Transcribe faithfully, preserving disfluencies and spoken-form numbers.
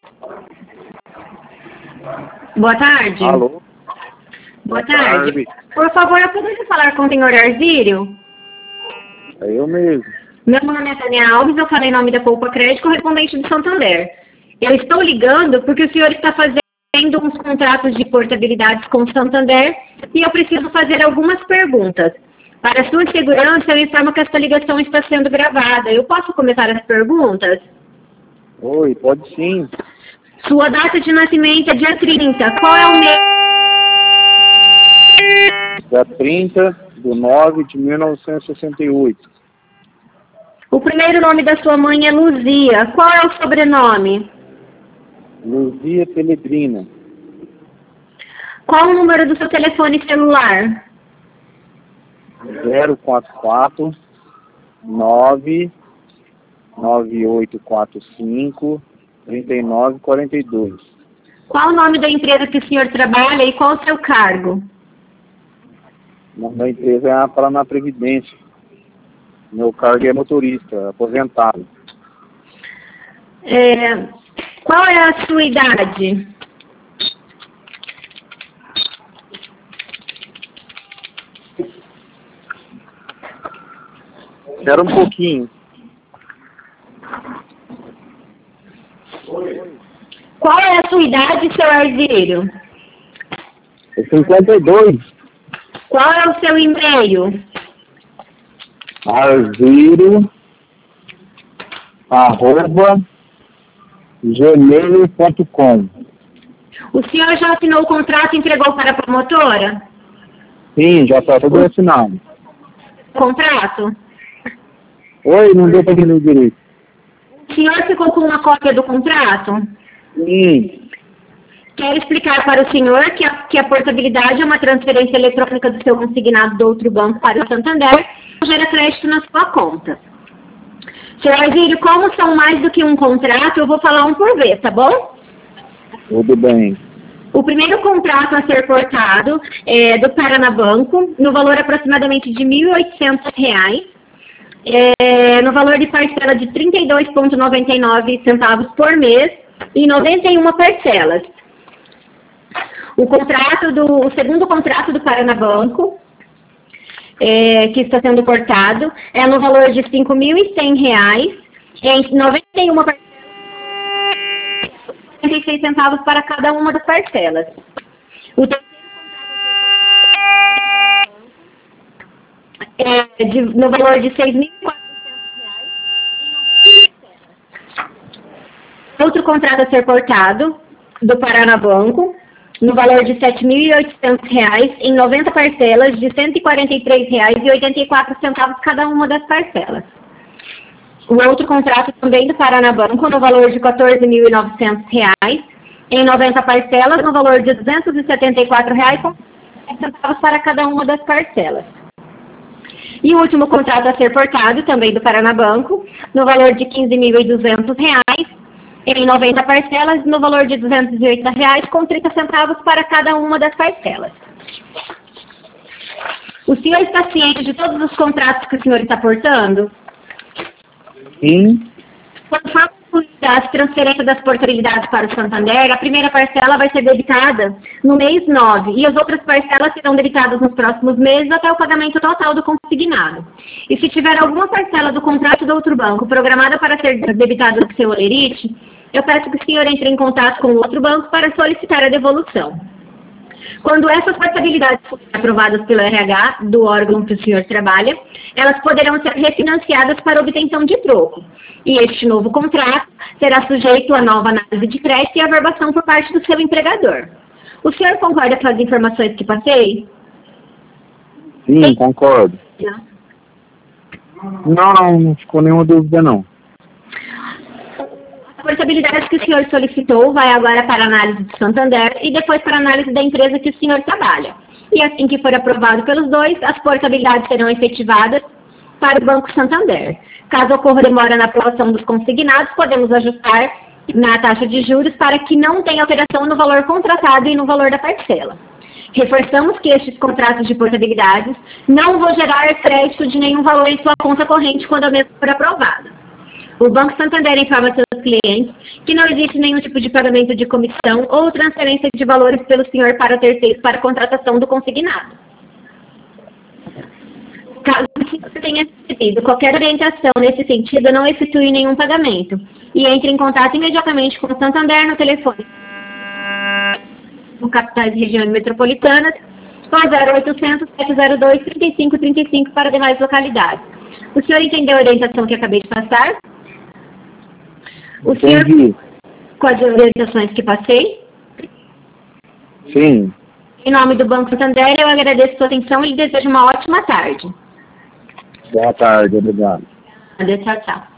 Boa tarde. Alô? Boa, Boa tarde. tarde. Por favor, eu poderia falar com o senhor Arzírio? É eu mesmo. Meu nome é Tânia Alves, eu falei em nome da Poupa Crédito, correspondente de Santander. Eu estou ligando porque o senhor está fazendo uns contratos de portabilidade com Santander e eu preciso fazer algumas perguntas. Para sua segurança, eu informo que esta ligação está sendo gravada. Eu posso começar as perguntas? Oi, pode sim. Sua data de nascimento é dia trinta. Qual é o mês? Dia trinta de nove de mil novecentos e sessenta e oito. O primeiro nome da sua mãe é Luzia. Qual é o sobrenome? Luzia Peledrina. Qual o número do seu telefone celular? zero quatro quatro nove nove oito quatro cinco três nove quatro dois. Qual o nome da empresa que o senhor trabalha e qual o seu cargo? O nome da empresa é a Paraná Previdência. Meu cargo é motorista, aposentado. É, qual é a sua idade? Era um pouquinho. Qual é a sua idade, seu Arzírio? É cinquenta e dois. Qual é o seu e-mail? Arzírio arroba gmail ponto com. O senhor já assinou o contrato e entregou para a promotora? Sim, já está tudo assinado. Contrato? Oi, não deu para entender direito. O senhor ficou com uma cópia do contrato? Sim. Quero explicar para o senhor que a, que a portabilidade é uma transferência eletrônica do seu consignado do outro banco para o Santander e gera crédito na sua conta. Senhor Arzírio, como são mais do que um contrato, eu vou falar um por vez, tá bom? Tudo bem. O primeiro contrato a ser cortado é do Paraná Banco, no valor aproximadamente de mil e oitocentos reais, é, no valor de parcela de trinta e dois vírgula noventa e nove centavos por mês, em noventa e uma parcelas. O, contrato do, o segundo contrato do Paraná Banco, é, que está sendo cortado, é no valor de cinco mil e cem reais, em noventa e uma parcelas, quarenta e seis centavos para cada uma das parcelas. O terceiro contrato é de, no valor de seis mil e quatrocentos reais, em noventa parcelas. Outro contrato a ser cortado, do Paraná Banco, no valor de sete mil e oitocentos reais, em noventa parcelas de cento e quarenta e três reais e oitenta e quatro centavos cada uma das parcelas. O outro contrato também do Paraná Banco, no valor de quatorze mil e novecentos reais, em noventa parcelas, no valor de duzentos e setenta e quatro reais com centavos para cada uma das parcelas. E o último contrato a ser cortado, também do Paraná Banco, no valor de quinze mil e duzentos reais, em noventa parcelas, no valor de duzentos e oito reais com trinta centavos para cada uma das parcelas. O senhor está ciente de todos os contratos que o senhor está portando? Sim. Quando for concluída a transferência das portabilidades para o Santander, a primeira parcela vai ser debitada no mês nove e as outras parcelas serão debitadas nos próximos meses até o pagamento total do consignado. E se tiver alguma parcela do contrato do outro banco programada para ser debitada do seu Olerite, eu peço que o senhor entre em contato com o outro banco para solicitar a devolução. Quando essas portabilidades forem aprovadas pelo R H do órgão que o senhor trabalha, elas poderão ser refinanciadas para obtenção de troco. E este novo contrato será sujeito a nova análise de crédito e averbação por parte do seu empregador. O senhor concorda com as informações que passei? Sim, Sim. concordo. Não, não, não ficou nenhuma dúvida, não. A portabilidade que o senhor solicitou vai agora para a análise do Santander e depois para a análise da empresa que o senhor trabalha. E assim que for aprovado pelos dois, as portabilidades serão efetivadas para o Banco Santander. Caso ocorra demora na aprovação dos consignados, podemos ajustar na taxa de juros para que não tenha alteração no valor contratado e no valor da parcela. Reforçamos que estes contratos de portabilidades não vão gerar crédito de nenhum valor em sua conta corrente quando a mesma for aprovada. O Banco Santander informa a seus clientes que não existe nenhum tipo de pagamento de comissão ou transferência de valores pelo senhor para terceiros para a contratação do consignado. Caso você tenha recebido qualquer orientação nesse sentido, não efetue nenhum pagamento e entre em contato imediatamente com o Santander no telefone no capitais e regiões metropolitanas ou zero oitocentos, sete zero dois, trinta e cinco trinta e cinco para demais localidades. O senhor entendeu a orientação que acabei de passar? O senhor, Entendi. com as orientações que passei? Sim. Em nome do Banco Santander, eu agradeço a sua atenção e lhe desejo uma ótima tarde. Boa tarde, obrigado. Adeus, tchau, tchau.